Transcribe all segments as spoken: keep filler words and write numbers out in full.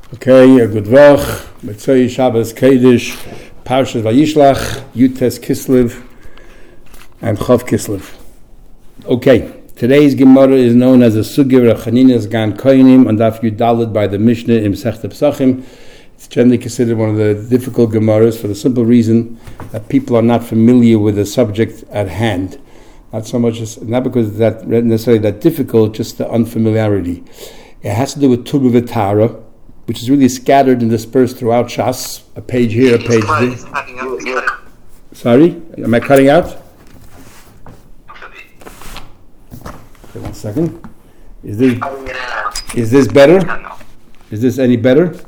Okay, a good vach, Mitzvah Shabbos Kodesh, Parshas Vayishlach, Yutes Kislev, and Chav Kislev. Okay, today's Gemara is known as the Sugya Chaninas Gan Koinim, and Daf Yudalid by the Mishnah in Masechta Pesachim. It's generally considered one of the difficult Gemaras for the simple reason that people are not familiar with the subject at hand. Not so much, as, not because it's that necessarily that difficult, just the unfamiliarity. It has to do with Tumah V'Tara, which is really scattered and dispersed throughout Shas. A page here, a page there. Sorry? Am I cutting out? Okay, one second. Is this, is this better? Is this any better?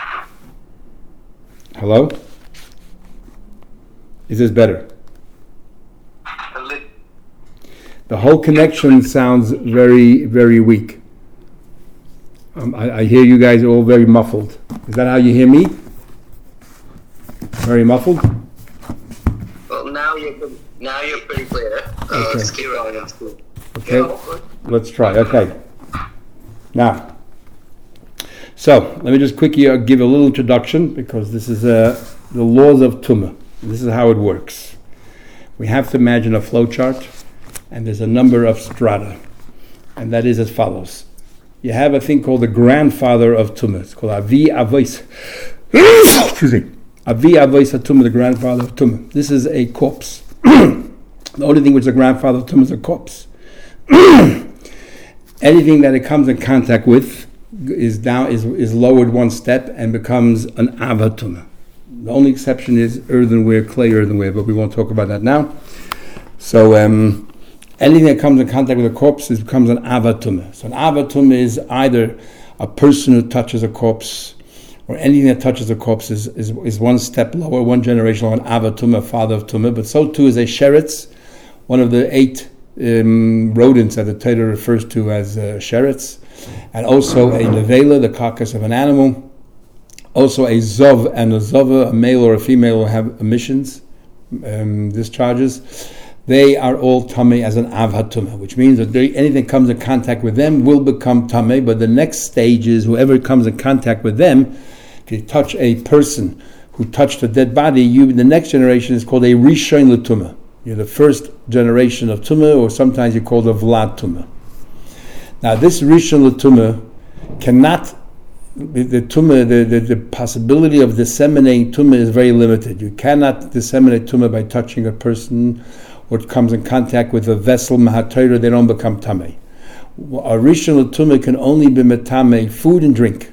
Hello? Is this better? The whole connection sounds very, very weak. Um, I, I hear you guys are all very muffled. Is that how you hear me? Very muffled? Well, now you're now you're pretty clear. Uh, Okay. Let's keep rolling. That's cool. Okay. Yeah, Let's try. Okay. Now, so let me just quickly uh, give a little introduction because this is uh, the laws of Tumah. This is how it works. We have to imagine a flow chart, and there's a number of strata, and that is as follows. You have a thing called the grandfather of Tumah. It's called Avi Avos. Excuse me. Avi Avos Tumah, the grandfather of Tumah. This is a corpse. The only thing which is a grandfather of Tumah is a corpse. Anything that it comes in contact with is down is, is lowered one step and becomes an Ava Tumah. The only exception is earthenware, clay earthenware, but we won't talk about that now. So, um, anything that comes in contact with a corpse is, becomes an avatumah. So an avatumah is either a person who touches a corpse, or anything that touches a corpse is, is, is one step lower, one generation lower, an avatumah, father of tumah. But so too is a sheretz, one of the eight um, rodents that the Torah refers to as uh, sheretz, and also a nevela, the carcass of an animal. Also a zov and a zova, a male or a female, will have emissions, um, discharges. They are all tamei as an avhatumah, which means that they, anything that comes in contact with them will become tamei. But the next stage is whoever comes in contact with them, if you touch a person who touched a dead body, you the next generation is called a rishon l'tumah. You're the first generation of tumah, or sometimes you call it a vlad tumah. Now this rishon l'tumah cannot. The, the tumah, the, the, the possibility of disseminating tumah is very limited. You cannot disseminate tumah by touching a person or it comes in contact with a vessel, mahatayra, they don't become tamei. A rishon l'tumah can only be metamei food and drink.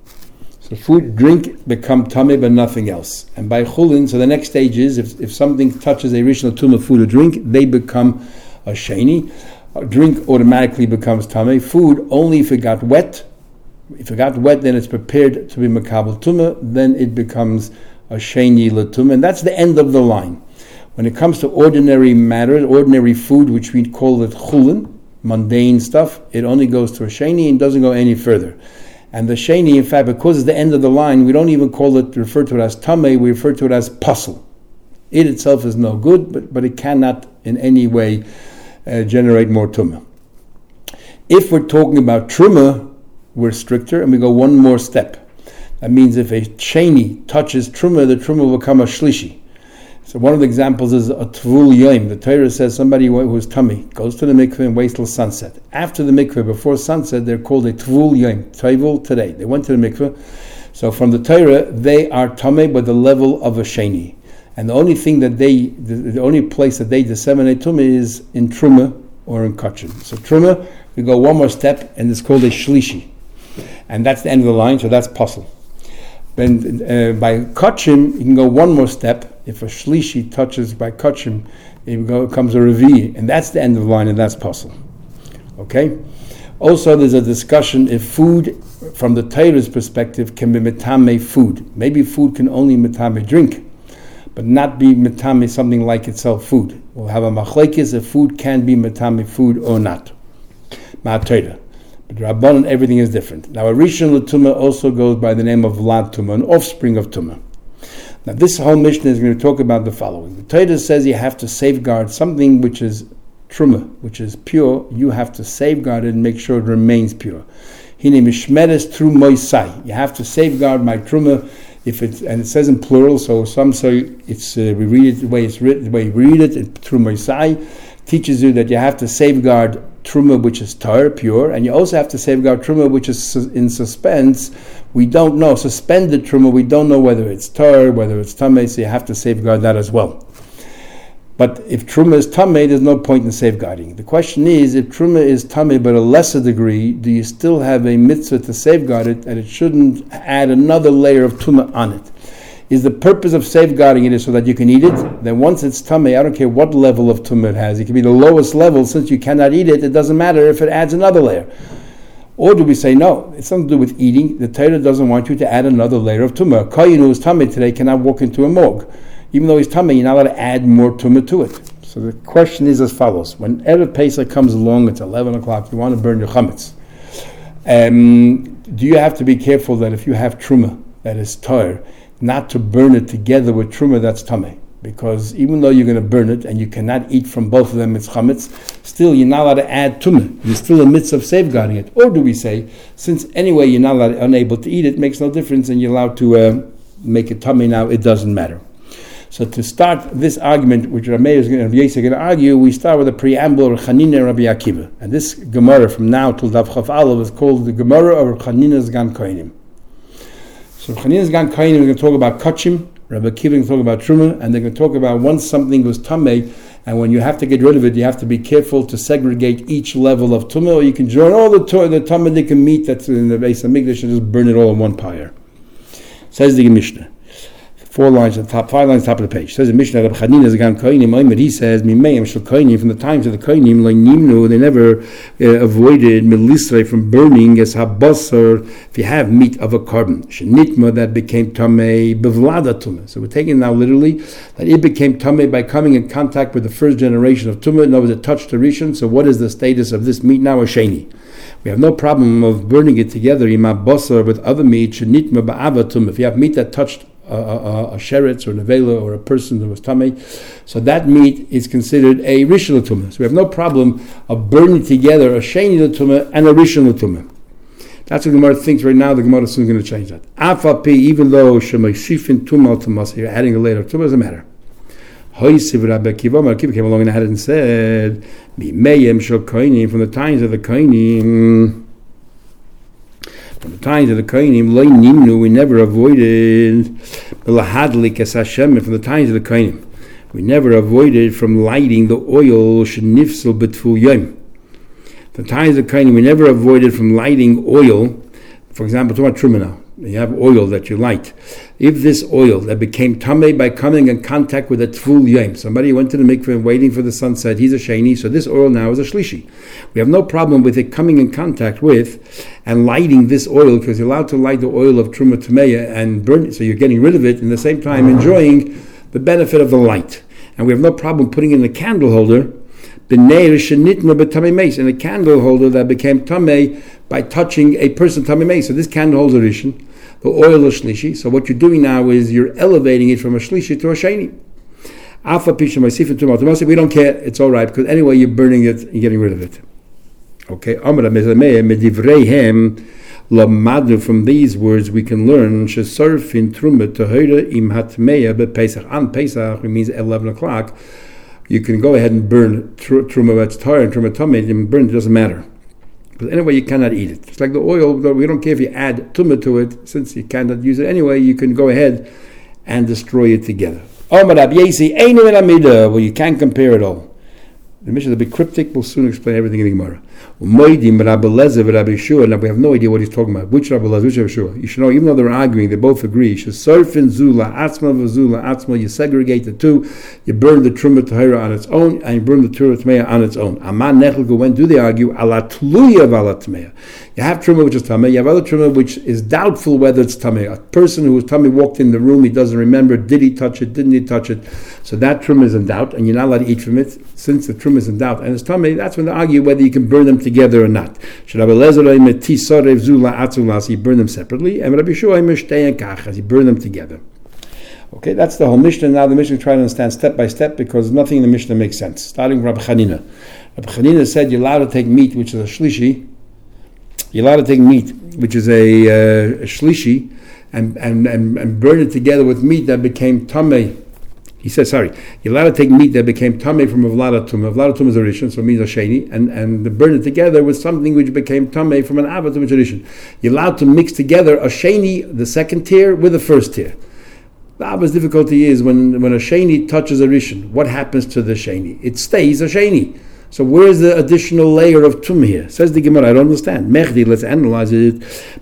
So food, drink become tamei, but nothing else. And by chulin, so the next stage is if, if something touches a rishon l'tumah, food or drink, they become a sheni. A drink automatically becomes tamei. Food only if it got wet. If it got wet, then it's prepared to be makabel tumah. Then it becomes a sheni l'tumah, and that's the end of the line. When it comes to ordinary matter, ordinary food, which we call it chulin, mundane stuff, it only goes to a sheni and doesn't go any further. And the sheni, in fact, because it's the end of the line, we don't even call it, refer to it as tamei, we refer to it as pasul. It itself is no good, but, but it cannot in any way uh, generate more tumah. If we're talking about truma, we're stricter, and we go one more step. That means if a sheni touches truma, the truma will become a shlishi. So one of the examples is a tvul yom. The Torah says somebody who's tummy goes to the mikveh and waits till sunset. After the mikveh, before sunset, they're called a tvul yom. Tvul today. They went to the mikveh. So from the Torah, they are tummy by the level of a sheni. And the only thing that they, the, the only place that they disseminate tumah is in truma or in kachin. So truma, we go one more step, and it's called a shlishi. And that's the end of the line, so that's pasul. Then uh, by kachim, you can go one more step. If a shlishi touches by kachim, it go, comes a revi, and that's the end of the line, and that's pasul. Okay? Also, there's a discussion if food, from the Torah's perspective, can be metame food. Maybe food can only metame drink, but not be metame something like itself food. We'll have a machlekes if food can be metame food or not. Ma'atayra. But Rabbanan, everything is different. Now, a rishon l'tumah also goes by the name of vlad tumah, an offspring of tumah. Now, this whole Mishnah is going to talk about the following. The Torah says you have to safeguard something which is truma, which is pure. You have to safeguard it and make sure it remains pure. Hine mishmeres tru moisai. You have to safeguard my truma. If it's and it says in plural, so some say it's uh, we read it the way it's written, the way we read it. it tru moisai teaches you that you have to safeguard truma which is tar, pure, and you also have to safeguard truma which is su- in suspense. We don't know suspended truma. We don't know whether it's tar, whether it's tamei. So you have to safeguard that as well. But if truma is tamei, there's no point in safeguarding. The question is, if truma is tamei but a lesser degree, do you still have a mitzvah to safeguard it, and it shouldn't add another layer of truma on it? Is the purpose of safeguarding it is so that you can eat it? Then once it's tamei, I don't care what level of truma it has. It can be the lowest level. Since you cannot eat it, it doesn't matter if it adds another layer. Or do we say, no, it's something to do with eating. The Torah doesn't want you to add another layer of tumah. Kohen who is tamei today cannot walk into a morgue. Even though he's tamei, you're not allowed to add more tumah to it. So the question is as follows. When Erev Pesach comes along, it's eleven o'clock, you want to burn your chametz. Um, do you have to be careful that if you have truma that is tar, not to burn it together with truma that's tamei? Because even though you're going to burn it and you cannot eat from both of them, it's chametz, still you're not allowed to add tumah. You're still in the midst of safeguarding it. Or do we say, since anyway you're not allowed, unable to eat it, it makes no difference and you're allowed to uh, make it tamei now, it doesn't matter. So to start this argument, which Rameir is going to argue, we start with a preamble of Chanina and Rabbi Akiva. And this Gemara from now till Daf Chaf Aleph is called the Gemara of Chanina's Gan Kohanim. So Chanina's Gan Kohanim is going to talk about Kachim, Rabbi Akiva is going to talk about Truma, and they're going to talk about once something was Tamei, and when you have to get rid of it, you have to be careful to segregate each level of Tumah, or you can join all the, the Tamei meat that's in the base of Mikdash and just burn it all in one pyre. Says the Mishnah. Four lines at the top, five lines at the top of the page. It says in Mishnah, Rabbi Chanina is Gan Kohanim, he says, Mimeim Shel Kohanim, from the times of the Kohanim, like Nimnu, they never uh, avoided Melisrei from burning as Habasar, if you have meat of a carbon. Shenitma, that became Tamei, Bevlada Tumah. So we're taking it now literally, that it became Tamei by coming in contact with the first generation of Tumah. In other words, it touched the Rishon. So what is the status of this meat now? A Sheni. We have no problem of burning it together, Ima Basar, with other meat, Shenitma Ba'ava Tumah. If you have meat that touched a, a, a sheretz or a nevela or a person that was tamei, so that meat is considered a rishon l'tumah. So we have no problem of burning together a sheni l'tumah and a rishon l'tumah. That's what the Gemara thinks right now. The Gemara is soon going to change that. Afapi, even though shemaishifin tumah tumas, you're adding a layer of tumah, doesn't matter. Hoisiv Rabbi Akiva, Rabbi Akiva came along and had it and said, "Mimeyem shel kohanim, from the times of the kohanim." From the times of the Kohanim, loy nimnu, we never avoided lahadlik as Hashem. From the times of the Kohanim, we never avoided from lighting the oil shenifsel betful yom. The times of the Kohanim, we never avoided from lighting oil. For example, talk about truma now. You have oil that you light. If this oil that became tamei by coming in contact with a tful yom, somebody went to the mikveh and waiting for the sunset, he's a sheni, so this oil now is a shlishi. We have no problem with it coming in contact with and lighting this oil, because you're allowed to light the oil of truma tameya and burn it, so you're getting rid of it, and at the same time enjoying the benefit of the light. And we have no problem putting in a candle holder, in a candle holder that became tamei by touching a person tamei meis. So this candle holds a rishon, the oil is shlishi. So what you're doing now is you're elevating it from a shlishi to a sheni. Alpha pisha ma'asifin tumal. We don't care. It's all right, because anyway you're burning it and getting rid of it. Okay. From these words we can learn shesarfin truma tahira im hatmeya bepesach. On Pesach, it means eleven o'clock. You can go ahead and burn tr- truma that's tar and truma tamei, and burn it, doesn't matter. But anyway, you cannot eat it. It's like the oil, we don't care if you add truma to it, since you cannot use it anyway, you can go ahead and destroy it together. Well, you can't compare it all. The mission is a bit cryptic, we'll soon explain everything in the Gemara. Now we have no idea what he's talking about. Which Rabbi Lezer, which Rabbi Shua? You should know, even though they're arguing, they both agree. You segregate the two. You burn the Truma Tahira on its own, and you burn the Truma Tmeya on its own. When do they argue? You have Truma which is Tameh, you have other Truma which is doubtful whether it's Tameh. A person who was Tameh walked in the room, he doesn't remember, did he touch it, didn't he touch it? So that Truma is in doubt, and you're not allowed to eat from it. Since the Truma is in doubt, and it's Tameh, that's when they argue whether you can burn them together or not. Should Rabbi Lezer as he burn them separately, and Rabbi Shua as he burn them together. Okay, that's the whole Mishnah. Now the Mishnah is trying to understand step by step, because nothing in the Mishnah makes sense. Starting with Rabbi Chanina. Rabbi Chanina said you're allowed to take meat which is a shlishi, You're allowed to take meat, which is a, uh, a shlishi, and, and, and, and burn it together with meat that became tamei. He says, sorry, you're allowed to take meat that became tamei from a vlada tumah. A vlada tumah is a rishon, so it means a sheni, and, and burn it together with something which became tamei from an avatum, which is a rishon. You're allowed to mix together a sheni, the second tier, with the first tier. The Abba's difficulty is when, when a sheni touches a rishon, what happens to the sheni? It stays a sheni. So where's the additional layer of tum here? Says the Gemara, I don't understand. Mechdi, let's analyze it.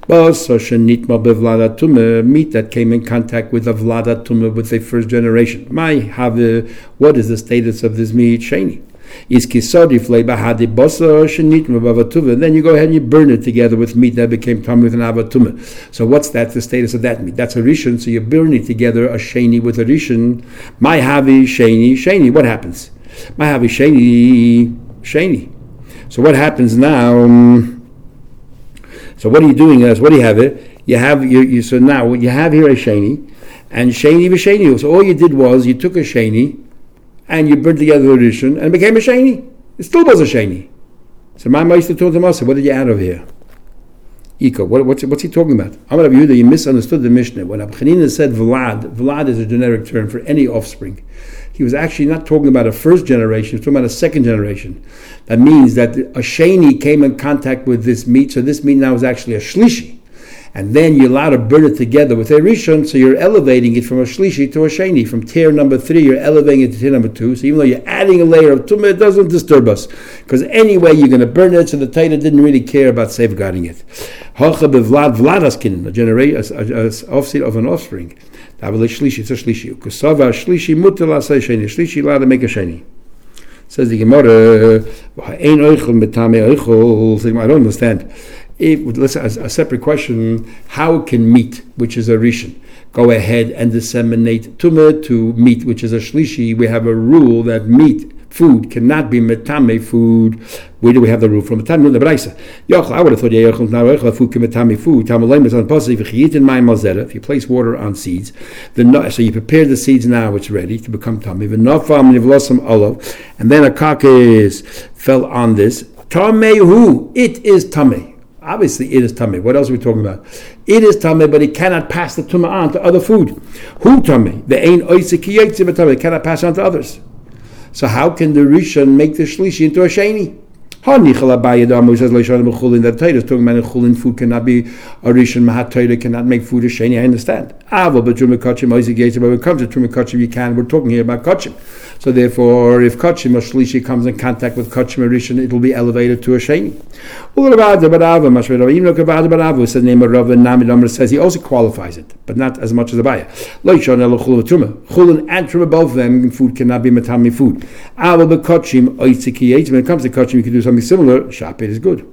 Meat that came in contact with a vlada tumah with the first generation. My have what is the status of this meat? Sheni. Is kisodi bahadi bosa shenitma bavatuva. Then you go ahead and you burn it together with meat that became tum with an avatuma. So what's that? The status of that meat? That's a rishon. So you burn it together a sheni with a rishon. My havi sheni sheni. What happens? My havi sheni sheni. So what happens now? Um, so what are you doing? As what do you have it? You have you, you. So now what you have here a sheni, and sheni v'sheni. So all you did was you took a sheni, and you burnt together a rishon, and it became a sheni. It still was a sheni. So my meister told him also, what did you add over here? Iko, what, what's, what's he talking about? Amar Rabbi Yehuda, you misunderstood the Mishnah. When Rabbi Chanina said vlad, vlad is a generic term for any offspring. He was actually not talking about a first generation, he was talking about a second generation. That means that a sheni came in contact with this meat, so this meat now is actually a shlishi. And then you're allowed to burn it together with a rishon, so you're elevating it from a shlishi to a sheni. From tier number three, you're elevating it to tier number two. So even though you're adding a layer of tumah, it doesn't disturb us. Because anyway, you're going to burn it, so the Torah didn't really care about safeguarding it. Hacha bevlad vladaskin, a generation, a offset of an offspring. Shlishi, it's a shlishi. Kusava shlishi mutal asay sheni. Shlishi allowed to make a sheni. Says the Gemara, I don't understand. If, let's a, a separate question: how can meat, which is a rishon, go ahead and disseminate tumah to meat, which is a shlishi? We have a rule that meat, food, cannot be metame food. Where do we have the rule from? Metame the Braisa. Yochel, I would have thought yochel now food can metame food. Tamalem is on positive. If you eat in my malzera, if you place water on seeds, then so you prepare the seeds now, it's ready to become tummy. V'nafam nivlosam olav, and then a carcass fell on this. Tamehu, it is tummy. Obviously, it is tamei. What else are we talking about? It is tamei, but it cannot pass the tumah on to other food. Who tamei? The ain oisik tamei. It cannot pass on to others. So how can the rishon make the shlishi into a sheni? That Torah is talking about chulin food cannot be a rishon. Mahat Torah cannot make food a sheni. I understand. But when it comes to truma kachim, you can. We're talking here about kachim. So therefore, if kachim or shlishi comes in contact with kachim or rishon, it will be elevated to a sheni. Says name of Rav Namid says he also qualifies it, but not as much as Abaya. Chulin and truma, both of them, food cannot be matami food. When it comes to kachim, you can do something similar. Shapir is good.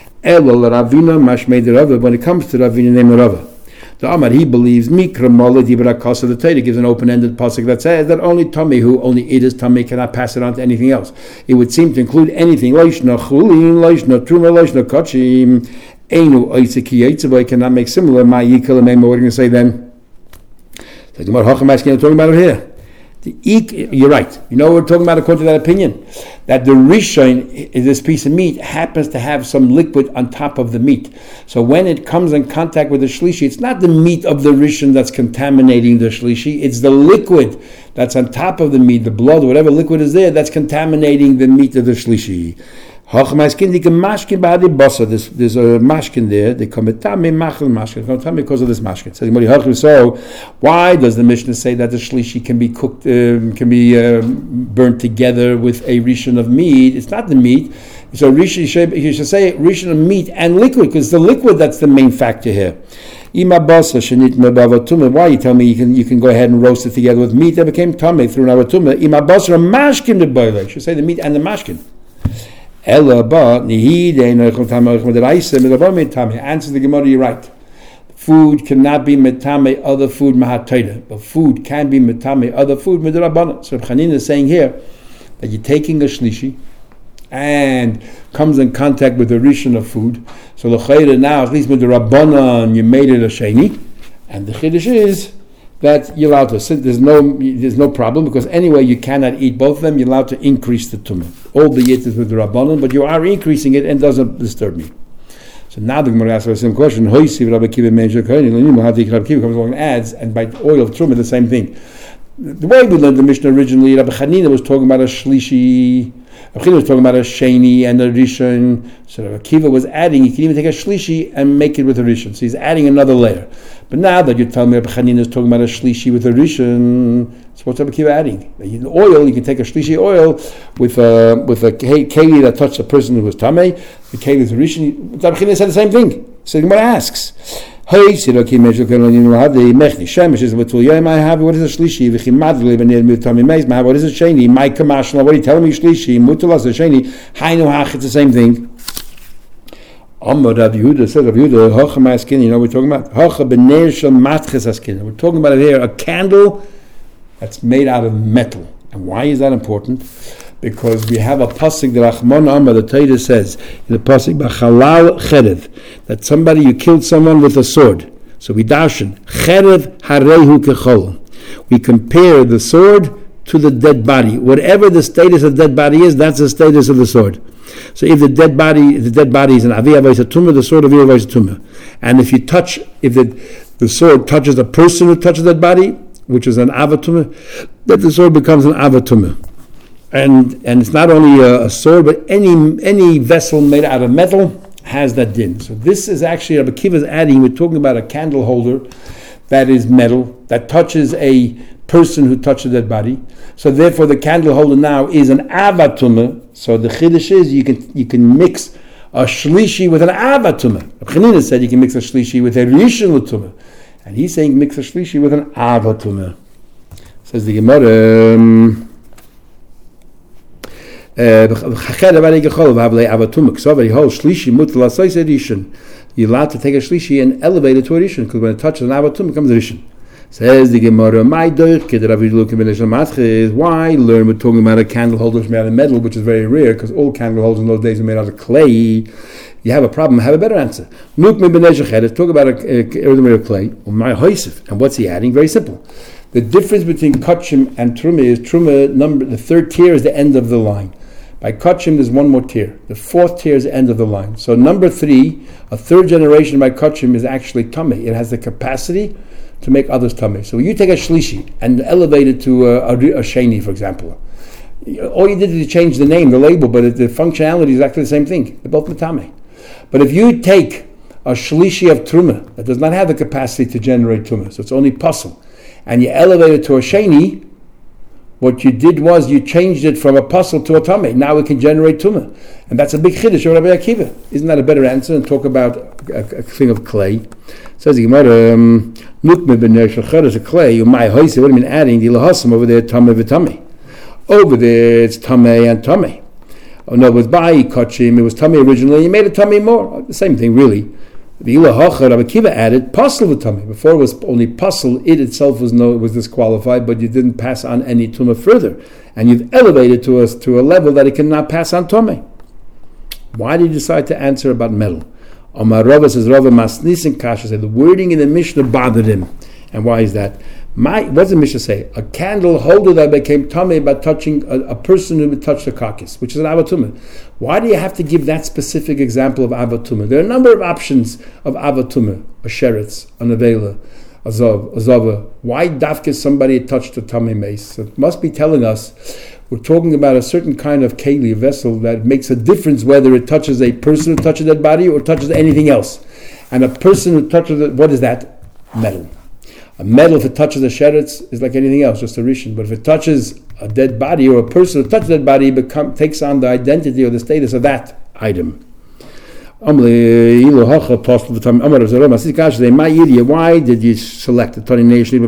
When it comes to Ravina, name of Rava. The Amar, he believes Mikra Mola Dibra Kasa. The Torah gives an open-ended pasuk that says that only Tomei, who only it is Tomei, cannot pass it on to anything else. It would seem to include anything. Loishna Chulin, Loishna Truma, Loishna Kachim, Einu Oisiki Yitzavai cannot make similar. My Yikal and what are you going to say then? So the Gemara Hacham asking, talking about it here. The ik, you're right. You know what we're talking about according to that opinion? That the rishon, this piece of meat, happens to have some liquid on top of the meat. So when it comes in contact with the shlishi, it's not the meat of the rishon that's contaminating the shlishi, it's the liquid that's on top of the meat, the blood, whatever liquid is there, that's contaminating the meat of the shlishi. There's, there's a mashkin there. They come mashkin because of this mashkin. So why does the Mishnah say that the shlishi can be cooked, um, can be um, burnt together with a rishon of meat? It's not the meat. So rishon, you should say rishon of meat and liquid, because it's the liquid that's the main factor here. Why you tell me you can you can go ahead and roast it together with meat that became tamei through an avatuma? You should say the meat and the mashkin. Ella ba nihide noichel tamei ochma deraisa midabah mitame. Answer the Gemara, you're right. Food cannot be metame other food mahat Torah, but food can be metame other food midrabanan. So Chanina is saying here that you're taking a shlishi and comes in contact with the rishon of food. So the chayre now, at least midrabanan, you made it a sheni, and the chiddush is that you're allowed to. There's no there's no problem, because anyway you cannot eat both of them. You're allowed to increase the tumah. All the yit is with the rabbanon, but you are increasing it and doesn't disturb me. So now the Gemara asks the same question. Hoisiv Rabbi Akiva Menshel Kohen. Rabbi Akiva comes along and adds, and by oil of Truma, the same thing. The way we learned the Mishnah originally, Rabbi Chanina was talking about a Shlishi, Rabbi Chanina was talking about a Sheni and a Rishon. So Rabbi Akiva was adding, you can even take a Shlishi and make it with a Rishon. So he's adding another layer. But now that you tell me Rabbi Chanina is talking about a Shlishi with a Rishon, so what's Rabbi Akiva adding? In oil, you can take a Shlishi oil with a, with a keli that touched a person who was Tameh. The keli is a Rishon. Rabbi Chanina said the same thing. So the Gemara asks, Hey, Siroki Meshel Kohen have the Mechni Shemesh is what I have. What is a Shlishi? V'chimadli v'nir mutami meis. What is a Sheni? My Kamashla. What are you telling me? Shlishi mutalas a Sheni. Hainu hach. It's the same thing. Amar Rav Yehuda says Rav Yehuda Hacha Maskin. You know what we're talking about? Hacha b'ner shel matches askin. We're talking about it here. A candle that's made out of metal. And why is that important? Because we have a pasuk that Achmon Amar, the Torah says in the pasuk B'chalal Cherev, that somebody, you killed someone with a sword. So we darshan Cherev Harehu Kechol. We compare the sword to the dead body. Whatever the status of the dead body is, that's the status of the sword. So if the dead body, if the dead body is an Avi Avos Tumah, the sword of Avi Avos Tumah. And if you touch, if the the sword touches a person who touches that body, which is an Avatumah, that the sword becomes an Avatumah. And and it's not only a, a sword, but any any vessel made out of metal has that din. So this is actually Rabbi Akiva's adding. We're talking about a candle holder that is metal that touches a person who touches that body. So therefore, the candle holder now is an avatuma. So the chiddush is you can you can mix a shlishi with an avatuma. Rabbi Chanina said you can mix a shlishi with a rishon l'tumah, and he's saying mix a shlishi with an avatuma. Says the Gemara. Um, You're allowed to take a shlishi and elevate it to a rishon, because when it touches an avatum, it becomes a rishon. Says the Gemara, my is why learn we're talking about a candle holder made out of metal, which is very rare, because all candle holders in those days were made out of clay. You have a problem, have a better answer. Talk about a earthenware of clay, and what's he adding? Very simple. The difference between kachim and truma is truma number, the third tier is the end of the line. By kachim, there's one more tier. The fourth tier is the end of the line. So number three, a third generation by kachim is actually tameh. It has the capacity to make others tameh. So you take a shlishi and elevate it to a, a, a sheni, for example. All you did is change the name, the label, but it, the functionality is actually the same thing. They're both tameh. But if you take a shlishi of truma that does not have the capacity to generate truma, so it's only pasul, and you elevate it to a sheni, what you did was you changed it from a pasul to a tameh. Now it can generate tumah. And that's a big chiddush of Rabbi Akiva. Isn't that a better answer than talk about a, a thing of clay? Says the Gemara, Nukme b'ner shel is a clay, umay hoise, what do you mean adding? The lahasam over there, tameh v'tameh. Over there it's tameh and tameh. Oh no, it was by kachim, it was tameh originally, you made it tameh more. The same thing really. The ilahacha Rabbi Akiva added pasul v'tameh. Before it was only pasul, it itself was no was disqualified, but you didn't pass on any tumah further, and you've elevated to us to a level that it cannot pass on tameh. Why did you decide to answer about metal? Omar Rava says Rava Masnis and Kasha said the wording in the Mishnah bothered him, and why is that? My what does the Mishnah say? A candle holder that became tameh by touching a, a person who would touch the carcass, which is an avatumah. Why do you have to give that specific example of avatumah? There are a number of options of avatumah: a sheretz, a nevela, a zav, a zava. Why dafka somebody touched a tameh mace? So it must be telling us we're talking about a certain kind of keli, a vessel that makes a difference whether it touches a person who touches that body or touches anything else. And a person who touches it, what is that? Metal. A metal, if it touches a sheretz, is like anything else, just a rishon. But if it touches a dead body or a person who touches that body, it become, takes on the identity or the status of that item. Why did you select the Tani Nation?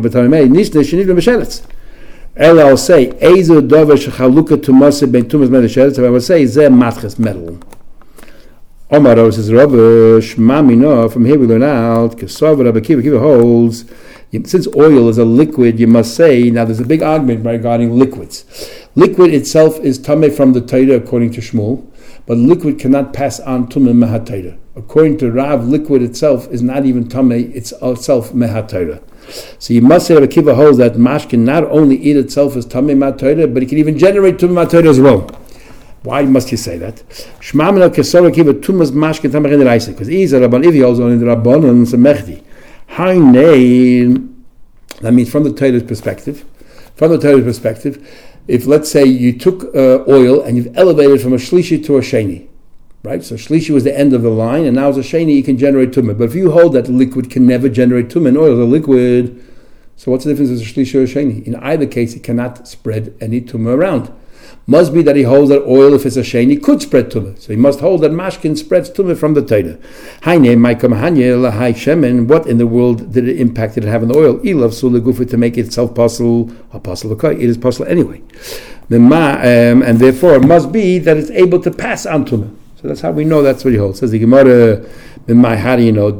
Ella, I'll say, Ezo Dover Shechaluka Tumase Ben Tumas Metal Sheretz. I will say, Zeh Matches metal. Omar says, Rabbi Shmamino. From here we learn out. Kesav Rabbi Akiva. Akiva holds. Since oil is a liquid, you must say, now there's a big argument regarding liquids. Liquid itself is tameh from the Torah according to Shmuel, but liquid cannot pass on tumah mehat Torah. According to Rav, liquid itself is not even tameh, it's itself mehat Torah. So you must say Rabbi Akiva holds that mash can not only eat itself as tameh mehat Torah, but it can even generate tumah mehat Torah as well. Why must you say that? Shmamina kesora kiva tumas mashkin tamach in the reise. Because he's a rabban, if he also in the rabbanon, it's a mechdi. Hainei, that means from the Torah's perspective, from the Torah's perspective, if let's say you took uh, oil and you've elevated from a shlishi to a sheni, right? So shlishi was the end of the line, and now as a sheni you can generate tumah. But if you hold that liquid can never generate tumah, and oil is a liquid, so what's the difference with a shlishi or a sheni? In either case, it cannot spread any tumah around. Must be that he holds that oil, if it's a sheni, could spread tumah. So he must hold that mashkin spreads tumah from the Torah. Haine ma'ikam hanye lahai shemen. What in the world did it impact did it have on the oil? Ilav sula gufa to make itself possible. Apostle it is possible anyway. Um, and therefore it must be that it's able to pass on tumah. So that's how we know that's what he holds. Says the Gemara, how do you know?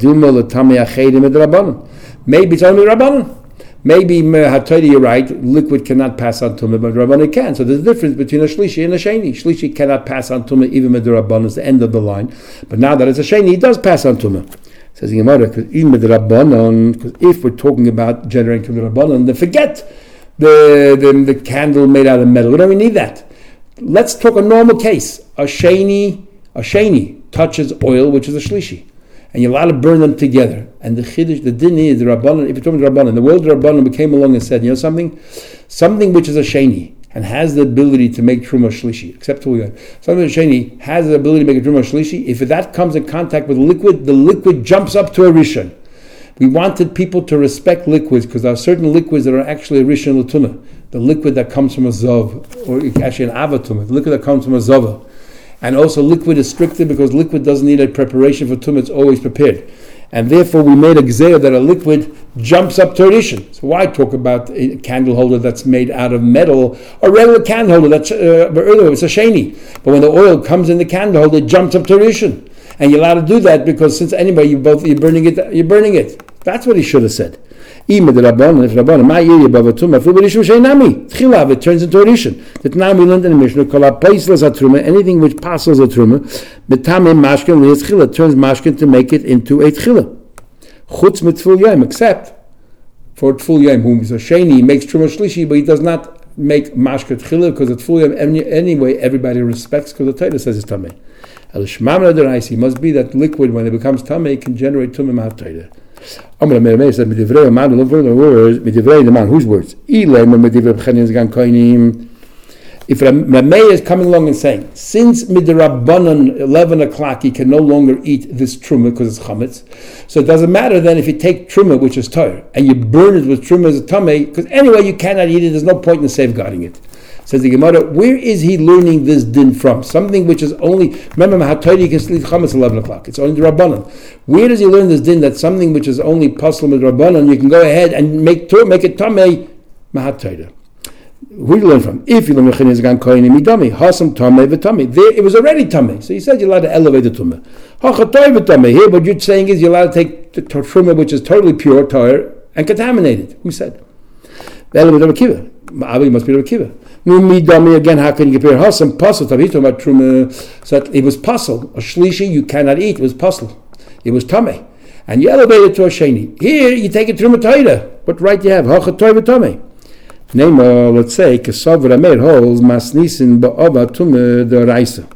Maybe it's only Rabbanon. Maybe Hataydi, you're right, liquid cannot pass on tumah, but Rabbanon can. So there's a difference between a shlishi and a sheni. Shlishi cannot pass on tumah even with the Rabbanon, it's the end of the line. But now that it's a sheni, it does pass on tumah. Says the Gemara, because even with the Rabbanon, because if we're talking about generating tumah Rabbanon, then forget the, the the candle made out of metal. We don't even need that. Let's talk a normal case. A sheni, a sheni touches oil, which is a shlishi. And you're allowed to burn them together. And the chiddush, the din is, the Rabbanon, if you're talking to Rabbanon, the world of Rabbanon came along and said, you know something? Something which is a sheni, and has the ability to make truma shlishi, except something a sheni has the ability to make a truma shlishi, if that comes in contact with liquid, the liquid jumps up to a rishon. We wanted people to respect liquids, because there are certain liquids that are actually a rishon l'tumah. The liquid that comes from a zov, or actually an avatumah, the liquid that comes from a zova. And also liquid is stricter because liquid doesn't need a preparation for tumah, it's always prepared. And therefore we made a gzeira that a liquid jumps up to a rishon. So why talk about a candle holder that's made out of metal, or a regular candle holder that's uh, earlier it's a sheni. But when the oil comes in the candle holder, it jumps up to a rishon. And you're allowed to do that because since anyway you both you're burning it, you're burning it. That's what he should have said. If Rabbanon, if Rabbanon, my area above a tumah, for rishon sheinami, tchilav, it turns into a rishon. That now we learned in the Mishnah, kol ha'paislas hatruma, anything which passes a truma, betame mashkin li'etzchila, turns mashkin to make it into a tchila. Chutz mitzvul yom, except for tful yom, whom is a sheni, he makes truma shlishi, but he does not make mashkin tchila because it's tful yom. Anyway, everybody respects because the Torah says it's tamei. El shmamna deraisi, must be that liquid when it becomes tamei, it can generate tumah ma'at Torah. Amar Meir said, "Midivrei man, look for the words. Midivrei the man, whose words? Ilay midivrei b'chenin zgan koinim." If Rameh is coming along and saying, since midrabbanan eleven o'clock, he can no longer eat this truma because it's chametz, so it doesn't matter then if you take truma, which is Torah, and you burn it with truma as a tamei, because anyway you cannot eat it. There's no point in safeguarding it. Says the Gemara, where is he learning this din from? Something which is only, remember, Mahatayri, you can sleep chametz eleven o'clock. It's only the Rabbanan. Where does he learn this din that something which is only possible with Rabbanan, you can go ahead and make make it tamei Mahatayri? Who do you learn from? If you learn from Chinizgan Koinim Midami, Hasam Tamei V'Tamei. There, it was already Tamei. So he said you're allowed to elevate the Tumah. Hachatoi V'Tamei. Here, what you're saying is you're allowed to take the Truma, which is totally pure, Torah, and contaminate it. Who said? The element of a kiva. Ma'avi must be of a kiva. Midami, again, how can you compare Hasam, Pasal, Tavi, talking about Truma. So it was Pasal. A Shlishi you cannot eat. It was Pasal. It was Tamei. And you elevate it to a Sheni. Here, you take it Truma Torah. What right do you have? Hachatoi V'Tamei. Name, uh, let's say, Kesav Rameir holds Masnisin Ba'ava Tumah the Raisa.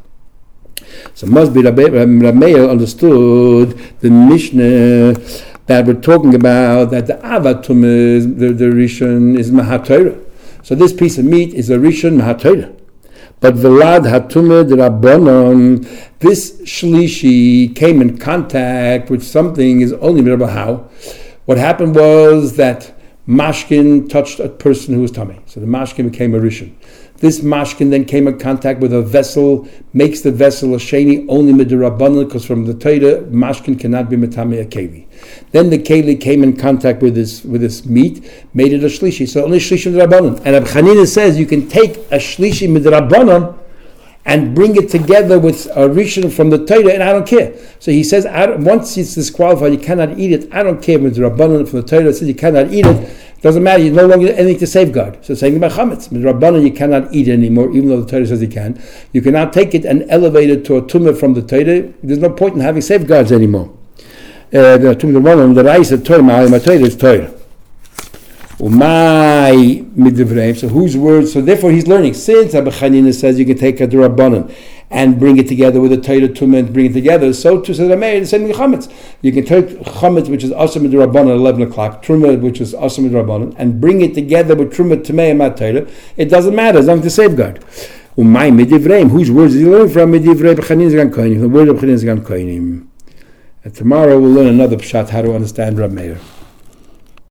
So must be Rameir understood the Mishnah that we're talking about, that the Ava Tumah, the, the Rishon, is Mahatayra. So this piece of meat is a Rishon Mahatayra. But Velad Hatumah the Rabbanon, this Shlishi came in contact with something is only remember how. What happened was that Mashkin touched a person who was tamei. So the Mashkin became a Rishon. This Mashkin then came in contact with a vessel, makes the vessel a Sheni only midrabbanan, because from the Torah, Mashkin cannot be metamei a Keli. Then the Keli came in contact with this with this meat, made it a Shlishi. So only Shlishi midrabbanan. And Reb Chanina says you can take a Shlishi midrabbanan and bring it together with a Rishon from the Torah, and I don't care. So he says, I don't, once it's disqualified, you cannot eat it. I don't care if it's Rabbanan from the Torah, it says you cannot eat it. It doesn't matter, you no longer have anything to safeguard. So saying about chametz, with Rabbanan you cannot eat it anymore, even though the Torah says you can. You cannot take it and elevate it to a tumah from the Torah. There's no point in having safeguards anymore. Uh, the tumah Rabbanan, the rice of Torah, my Torah is Torah. Umay midivrei. So whose words? So therefore he's learning. Since Abba Chanina says you can take a drabanan and bring it together with a Torah tumah and bring it together, so too says Rameir the same thing chametz. You can take chametz, which is asur midrabanan at eleven o'clock, truma, which is asur midrabanan, and bring it together with truma tamei and mat Torah. It doesn't matter as long as it's safeguard. Umay midivrei. Whose words is he learning from? Midivrei b'chanin zgan koinim. The word of b'chanin zgan koinim. And tomorrow we'll learn another pshat how to understand Rameir.